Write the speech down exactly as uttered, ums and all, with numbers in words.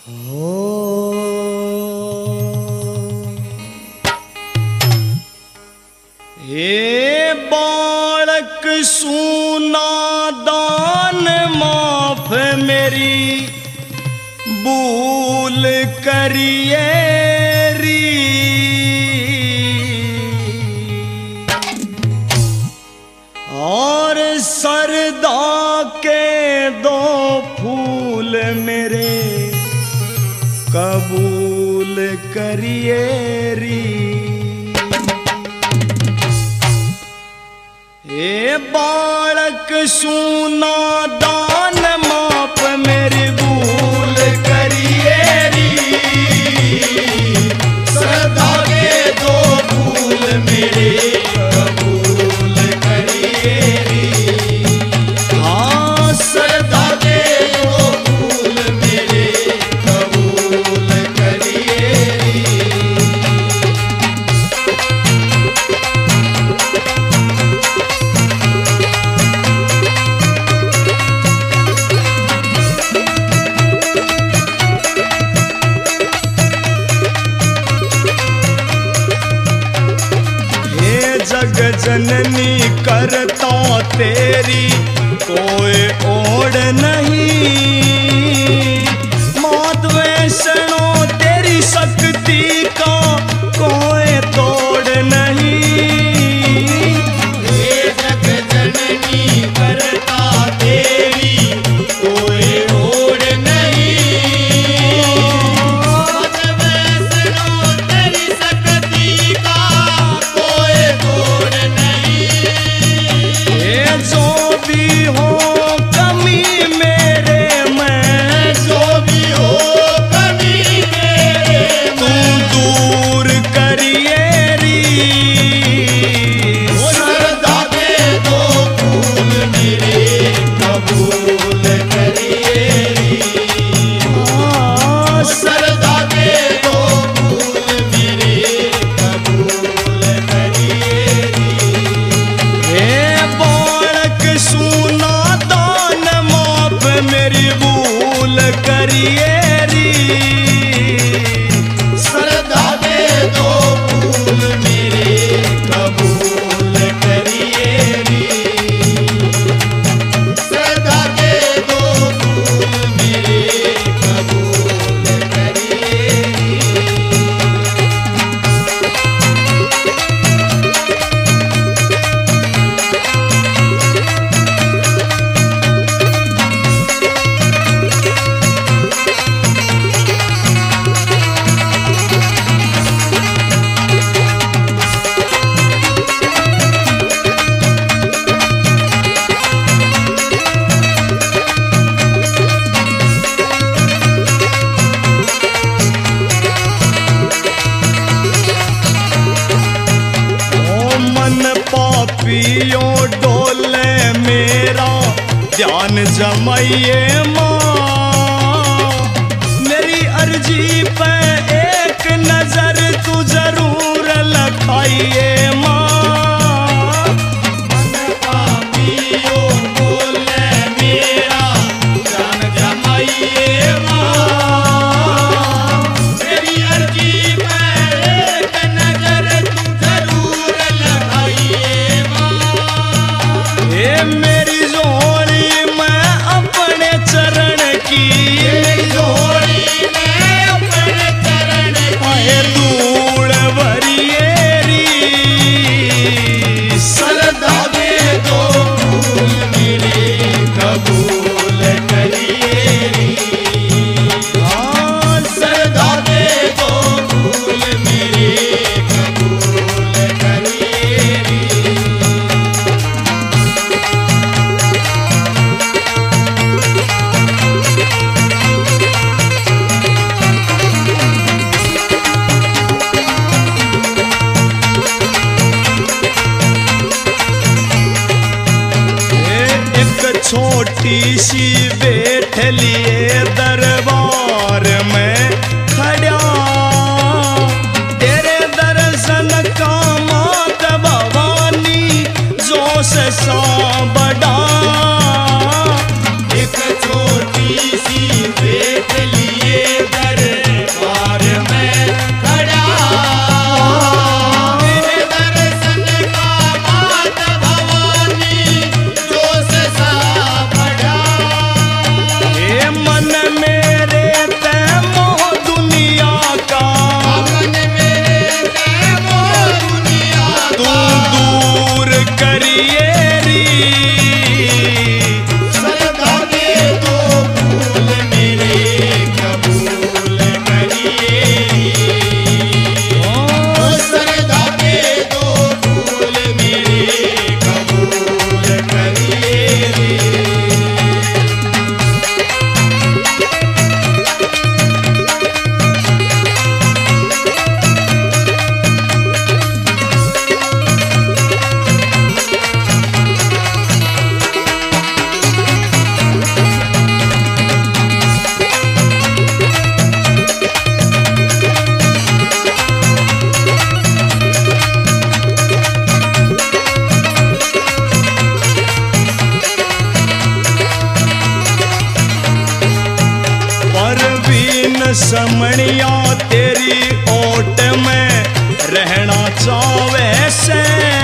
हे बालक सूना दान माफ मेरी भूल करिए री। और सरदा के दो फूल मेरे कबूल करिए री। हे बालक सूना दान माप मेरी भूल करिए री। सरदा के दो फूल मेरे कबूल करिए री। हाँ सरदा के दो फूल मेरे कबूल करिए री। जग जननी करता तेरी कोई ओढ़ नहीं। मात वैष्णो तेरी शक्ति का कोई तोड़ नहीं। ये जग जननी करता तेरी कोई ओढ़ नहीं। मात वैष्णो तेरी शक्ति का कोई तोड़ नहीं। ये जो भी हो कमी मेरे में, जो भी हो कमी मेरे तू दूर करिए री। सरदा के दो फूल मेरे कबूल करिए री। सरदा के दो फूल मेरे कबूल करिए री। हे बालक सूना दान माप मेरी भूल करिए री। सरदा के दो फूल मेरे कबूल करिए री। सरदा के दो फूल मेरे कबूल करिए री। पापियों डोले मेरा ध्यान जमाइए माँ। मेरी अर्जी पे एक नजर तू जरूर लगाइए माँ। पापियों डोले मेरा ध्यान जमाइए माँ। मेरी अर्जी पे एक नजर तू जरूर लगाइए माँ। ये मेरी जोड़ी मैं अपने चरण की, मेरी जोड़ी मैं अपने चरण की धूल भरिए री। सरदा के दो फूल मेरे कबूल करिए री। हाँ सरदा के दो फूल मेरे कबूल करिए री। छोटी सी बैठ लिए दरबार में खड़ा। तेरे दर्शन का मात भवानी जोश सा बड़ा। एक छोटी सी बैठ लिए दिन समणिया तेरी ओट में रहना चावे से